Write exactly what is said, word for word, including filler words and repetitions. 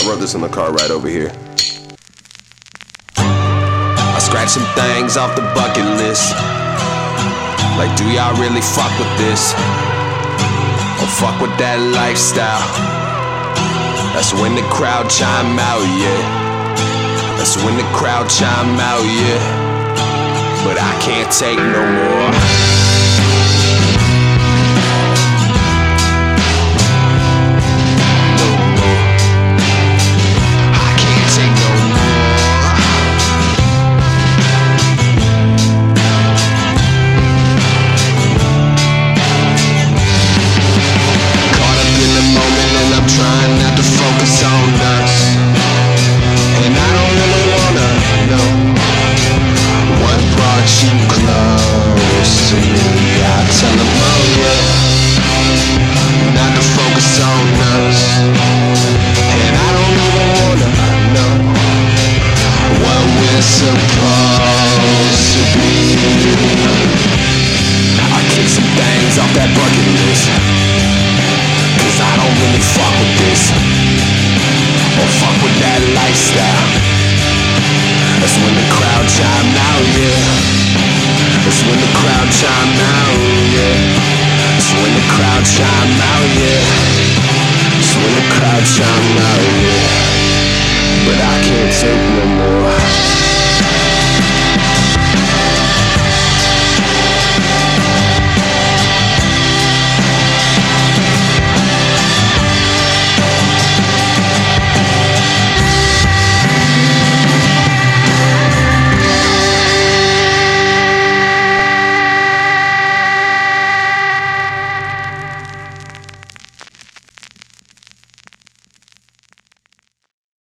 I wrote this in the car right over here. I scratch some things off the bucket list. Like, do y'all really fuck with this? Or fuck with that lifestyle? That's when the crowd chime out, yeah. That's when the crowd chime out, yeah. But I can't take no more. Supposed to be. I kick some things off that bucket list, cause I don't really fuck with this, or fuck with that lifestyle. That's when the crowd chime out, yeah. That's when the crowd chime out, yeah. That's when the crowd chime out, yeah. That's when the crowd chime out, yeah. But I can't take no more.